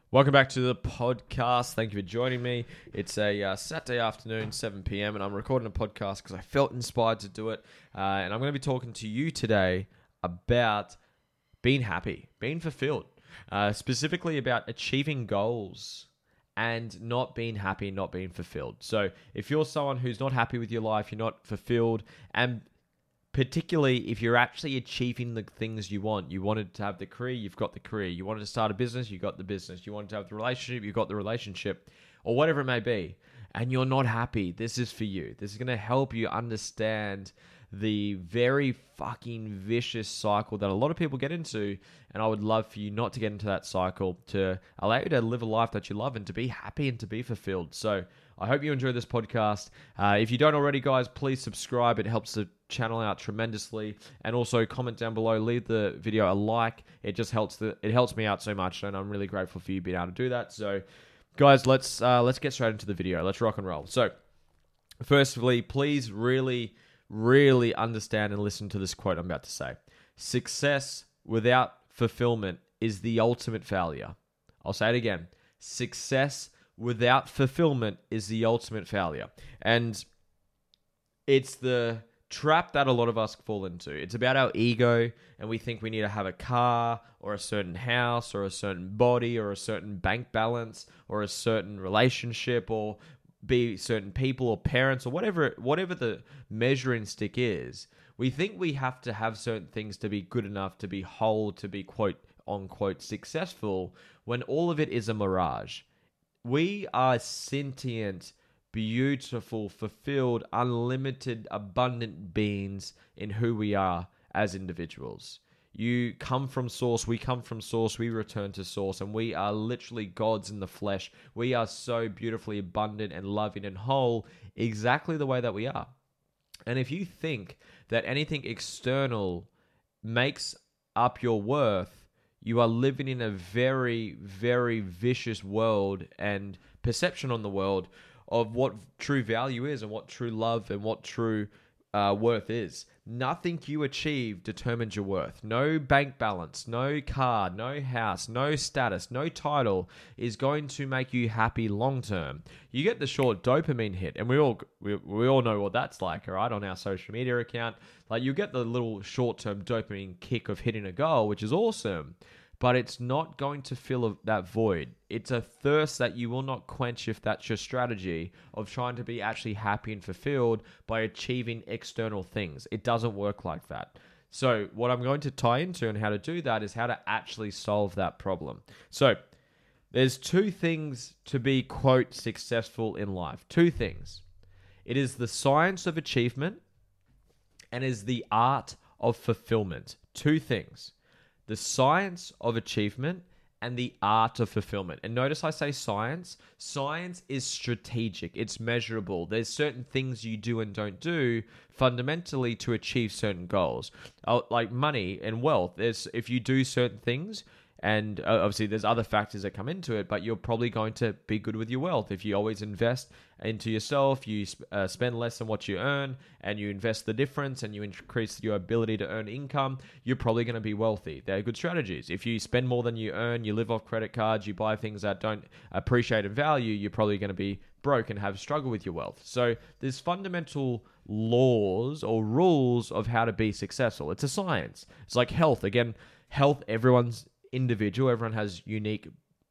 Welcome back to the podcast. Thank you for joining me. It's a Saturday afternoon, 7 p.m., and I'm recording a podcast because I felt inspired to do it. And I'm going to be talking to you today about being happy, being fulfilled, specifically about achieving goals and not being happy, not being fulfilled. So if you're someone who's not happy with your life, you're not fulfilled, and particularly if you're actually achieving the things you want. You wanted to have the career, you've got the career. You wanted to start a business, you got the business. You wanted to have the relationship, you got the relationship, or whatever it may be. And you're not happy. This is for you. This is going to help you understand the very fucking vicious cycle that a lot of people get into. And I would love for you not to get into that cycle, to allow you to live a life that you love and to be happy and to be fulfilled. So I hope you enjoy this podcast. If you don't already, guys, please subscribe. It helps the channel out tremendously. And also comment down below. Leave the video a like. It just helps me out so much, and I'm really grateful for you being able to do that. So, guys, let's get straight into the video. Let's rock and roll. So, firstly, please really understand and listen to this quote I'm about to say. Success without fulfillment is the ultimate failure. I'll say it again. Success without fulfillment is the ultimate failure. And it's the trap that a lot of us fall into. It's about our ego, and we think we need to have a car or a certain house or a certain body or a certain bank balance or a certain relationship or be certain people or parents or whatever the measuring stick is. We think we have to have certain things to be good enough, to be whole, to be quote unquote successful, when all of it is a mirage. We are sentient, beautiful, fulfilled, unlimited, abundant beings in who we are as individuals. You come from source, we come from source, we return to source, and we are literally gods in the flesh. We are so beautifully abundant and loving and whole, exactly the way that we are. And if you think that anything external makes up your worth, you are living in a very, very vicious world and perception on the world of what true value is and what true love and what true worth is. Nothing you achieve determines your worth. No bank balance, no car, no house, no status, no title is going to make you happy long term. You get the short dopamine hit, and we all know what that's like, all right, on our social media account. Like, you get the little short-term dopamine kick of hitting a goal, which is awesome, but it's not going to fill that void. It's a thirst that you will not quench if that's your strategy of trying to be actually happy and fulfilled by achieving external things. It doesn't work like that. So what I'm going to tie into and how to do that is how to actually solve that problem. So there's two things to be, quote, successful in life. Two things. It is the science of achievement and is the art of fulfillment. Two things. The science of achievement and the art of fulfillment. And notice I say science. Science is strategic. It's measurable. There's certain things you do and don't do fundamentally to achieve certain goals. Like money and wealth. If you do certain things, and obviously there's other factors that come into it, but you're probably going to be good with your wealth. If you always invest into yourself, you spend less than what you earn, and you invest the difference, and you increase your ability to earn income, you're probably going to be wealthy. They're good strategies. If you spend more than you earn, you live off credit cards, you buy things that don't appreciate in value, you're probably going to be broke and have struggle with your wealth. So there's fundamental laws or rules of how to be successful. It's a science. It's like health. Again, health, everyone's individual. Everyone has unique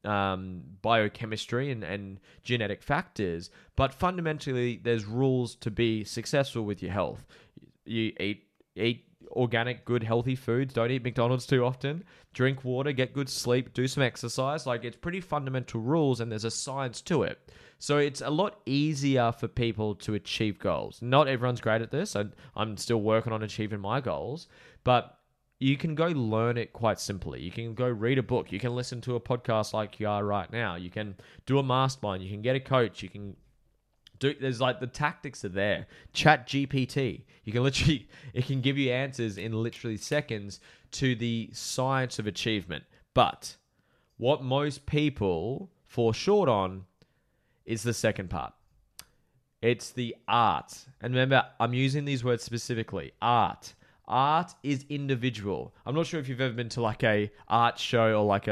biochemistry and genetic factors, but fundamentally there's rules to be successful with your health. You eat organic, good, healthy foods. Don't eat McDonald's too often. Drink water, get good sleep, do some exercise. Like, it's pretty fundamental rules, and there's a science to it. So it's a lot easier for people to achieve goals. Not everyone's great at this. I'm still working on achieving my goals, but you can go learn it quite simply. You can go read a book. You can listen to a podcast like you are right now. You can do a mastermind. You can get a coach. You can there's like the tactics are there. Chat GPT. You can literally, it can give you answers in literally seconds to the science of achievement. But what most people fall short on is the second part. It's the art. And remember, I'm using these words specifically. Art. Art is individual. I'm not sure if you've ever been to like a art show or like a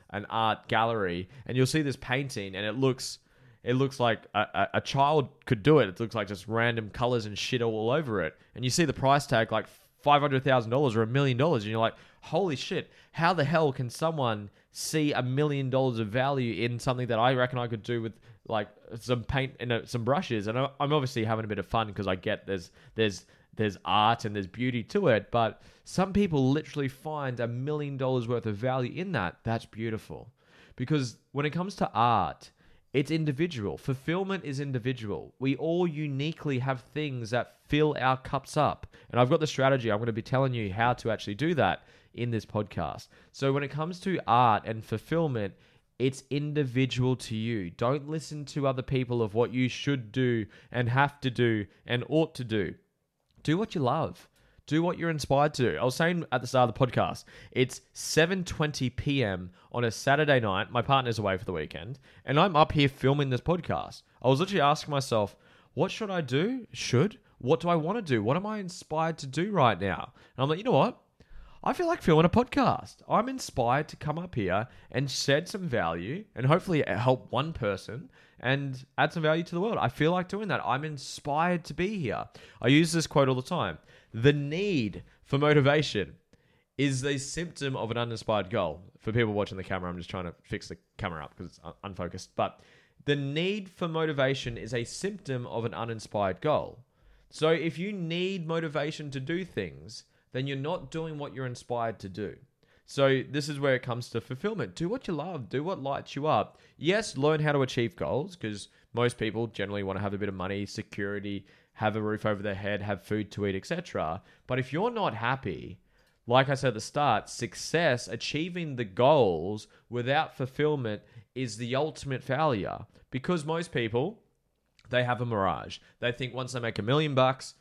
an art gallery, and you'll see this painting, and it looks like a child could do it. It looks like just random colors and shit all over it. And you see the price tag like $500,000 or $1 million, and you're like, holy shit, how the hell can someone see $1 million of value in something that I reckon I could do with like some paint and some brushes? And I'm obviously having a bit of fun because I get there's art and there's beauty to it, but some people literally find $1 million worth of value in that. That's beautiful. Because when it comes to art, it's individual. Fulfillment is individual. We all uniquely have things that fill our cups up. And I've got the strategy. I'm going to be telling you how to actually do that in this podcast. So when it comes to art and fulfillment, it's individual to you. Don't listen to other people of what you should do and have to do and ought to do. Do what you love. Do what you're inspired to do. I was saying at the start of the podcast, it's 7:20 p.m. on a Saturday night. My partner's away for the weekend, and I'm up here filming this podcast. I was literally asking myself, what should I do? What do I want to do? What am I inspired to do right now? And I'm like, you know what? I feel like filming a podcast. I'm inspired to come up here and shed some value and hopefully help one person and add some value to the world. I feel like doing that. I'm inspired to be here. I use this quote all the time. The need for motivation is a symptom of an uninspired goal. For people watching the camera, I'm just trying to fix the camera up because it's unfocused. But the need for motivation is a symptom of an uninspired goal. So if you need motivation to do things, then you're not doing what you're inspired to do. So this is where it comes to fulfillment. Do what you love. Do what lights you up. Yes, learn how to achieve goals because most people generally want to have a bit of money, security, have a roof over their head, have food to eat, etc. But if you're not happy, like I said at the start, success, achieving the goals without fulfillment is the ultimate failure because most people, they have a mirage. They think once they make $1 million,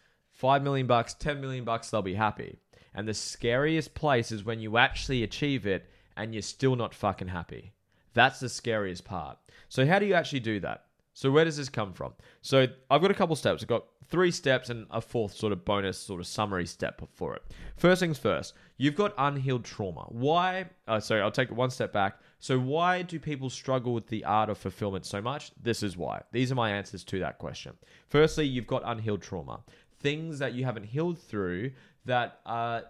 $5 million, $10 million, they'll be happy. And the scariest place is when you actually achieve it and you're still not fucking happy. That's the scariest part. So how do you actually do that? So where does this come from? So I've got a couple steps. I've got 3 steps and a 4th sort of bonus sort of summary step for it. First things first, you've got unhealed trauma. Why? Sorry, I'll take it one step back. So why do people struggle with the art of fulfillment so much? This is why. These are my answers to that question. Firstly, you've got unhealed trauma. Things that you haven't healed through that are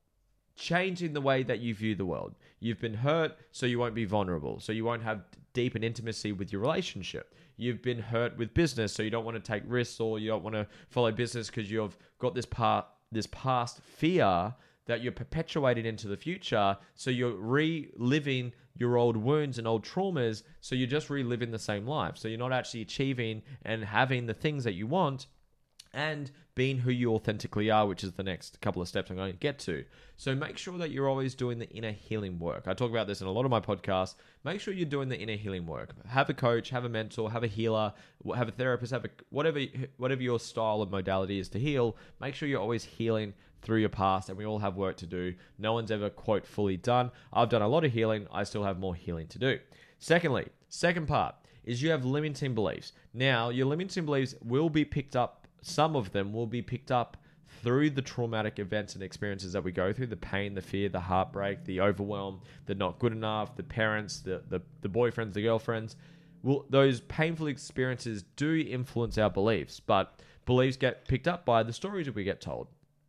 changing the way that you view the world. You've been hurt, so you won't be vulnerable. So you won't have deep and intimacy with your relationship. You've been hurt with business, so you don't want to take risks or you don't want to follow business because you've got this past fear that you're perpetuating into the future. So you're reliving your old wounds and old traumas. So you're just reliving the same life. So you're not actually achieving and having the things that you want and being who you authentically are, which is the next couple of steps I'm going to get to. So make sure that you're always doing the inner healing work. I talk about this in a lot of my podcasts. Make sure you're doing the inner healing work. Have a coach, have a mentor, have a healer, have a therapist, whatever your style and modality is to heal. Make sure you're always healing through your past, and we all have work to do. No one's ever, quote, fully done. I've done a lot of healing. I still have more healing to do. Second part is you have limiting beliefs. Now, your limiting beliefs will be picked up. Some of them will be picked up through the traumatic events and experiences that we go through, the pain, the fear, the heartbreak, the overwhelm, the not good enough, the parents, the boyfriends, the girlfriends. Well, those painful experiences do influence our beliefs, but beliefs get picked up by the stories that we get told,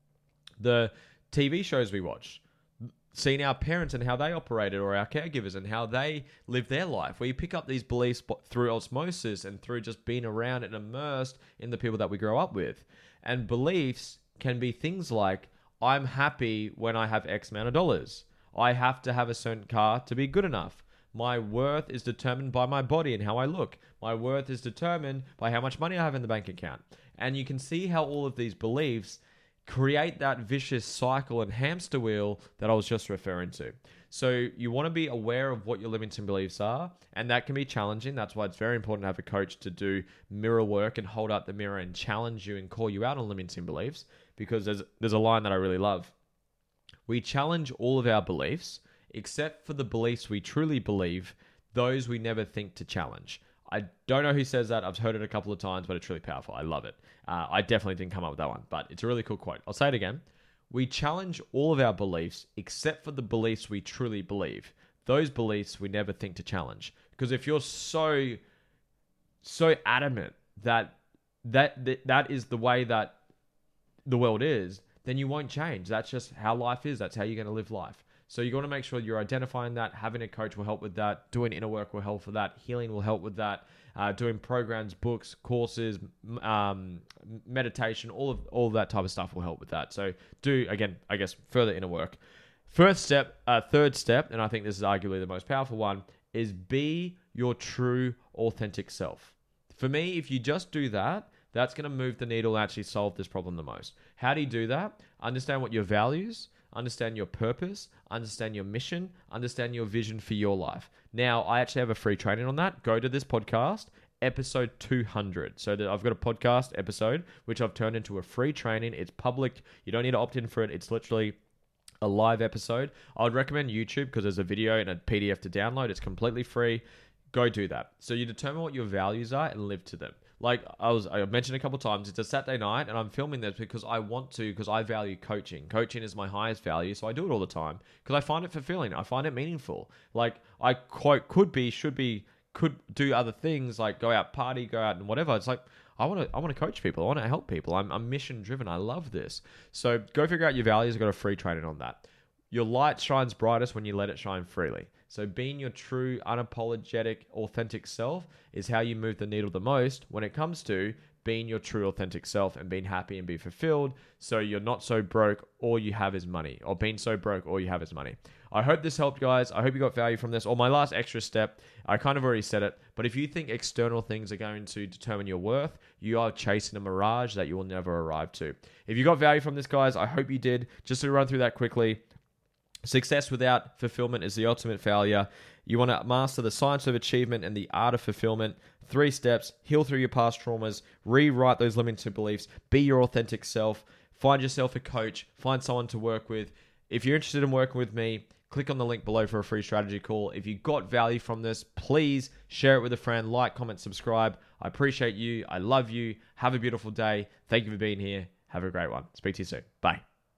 the TV shows we watch, seeing our parents and how they operated, or our caregivers and how they live their life. We pick up these beliefs through osmosis and through just being around and immersed in the people that we grow up with. And beliefs can be things like, I'm happy when I have X amount of dollars. I have to have a certain car to be good enough. My worth is determined by my body and how I look. My worth is determined by how much money I have in the bank account. And you can see how all of these beliefs create that vicious cycle and hamster wheel that I was just referring to. So you want to be aware of what your limiting beliefs are, and that can be challenging. That's why it's very important to have a coach to do mirror work and hold up the mirror and challenge you and call you out on limiting beliefs, because there's a line that I really love. We challenge all of our beliefs, except for the beliefs we truly believe, those we never think to challenge. I don't know who says that. I've heard it a couple of times, but it's really powerful. I love it. I definitely didn't come up with that one, but it's a really cool quote. I'll say it again. We challenge all of our beliefs except for the beliefs we truly believe. those beliefs we never think to challenge. Because if you're so adamant that is the way that the world is, then you won't change. That's just how life is. That's how you're going to live life. So you got to make sure you're identifying that. Having a coach will help with that. Doing inner work will help with that. Healing will help with that. Doing programs, books, courses, meditation, all of that type of stuff will help with that. So do, again, I guess, further inner work. Third step, and I think this is arguably the most powerful one, is be your true, authentic self. For me, if you just do that, that's going to move the needle and actually solve this problem the most. How do you do that? Understand what your values, understand your purpose, understand your mission, understand your vision for your life. Now, I actually have a free training on that. Go to this podcast, episode 200. So I've got a podcast episode, which I've turned into a free training. It's public. You don't need to opt in for it. It's literally a live episode. I would recommend YouTube because there's a video and a PDF to download. It's completely free. Go do that. So you determine what your values are and live to them. Like I mentioned a couple of times, it's a Saturday night and I'm filming this because I want to, because I value coaching. Coaching is my highest value, so I do it all the time because I find it fulfilling. I find it meaningful. Like I could do other things like go out, party, go out and whatever. It's like I want to coach people. I want to help people. I'm mission driven. I love this. So go figure out your values. I've got a free training on that. Your light shines brightest when you let it shine freely. So being your true, unapologetic, authentic self is how you move the needle the most when it comes to being your true, authentic self and being happy and be fulfilled. So you're not so broke, all you have is money, or being so broke, all you have is money. I hope this helped, guys. I hope you got value from this. Or my last extra step, I kind of already said it, but if you think external things are going to determine your worth, you are chasing a mirage that you will never arrive to. If you got value from this, guys, I hope you did. Just to run through that quickly. Success without fulfillment is the ultimate failure. You want to master the science of achievement and the art of fulfillment. 3 steps: heal through your past traumas, rewrite those limiting beliefs, be your authentic self, find yourself a coach, find someone to work with. If you're interested in working with me, click on the link below for a free strategy call. If you got value from this, please share it with a friend, like, comment, subscribe. I appreciate you. I love you. Have a beautiful day. Thank you for being here. Have a great one. Speak to you soon. Bye.